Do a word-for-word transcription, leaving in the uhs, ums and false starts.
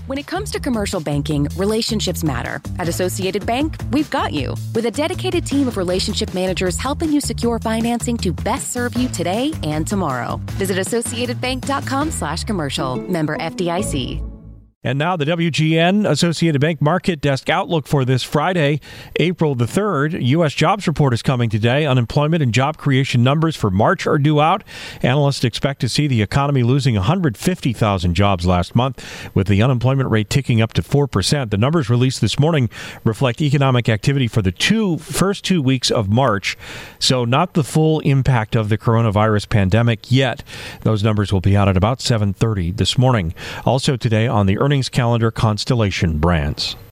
When it comes to commercial banking, relationships matter. At Associated Bank, we've got you. With a dedicated team of relationship managers helping you secure financing to best serve you today and tomorrow. Visit associatedbank.com slash commercial. Member F D I C. And now the W G N Associated Bank Market Desk outlook for this Friday, April the third. U S jobs report is coming today. Unemployment and job creation numbers for March are due out. Analysts expect to see the economy losing one hundred fifty thousand jobs last month, with the unemployment rate ticking up to four percent. The numbers released this morning reflect economic activity for the two first two weeks of March, so not the full impact of the coronavirus pandemic yet. Those numbers will be out at about seven thirty this morning. Also today on the earnings calendar, Constellation Brands.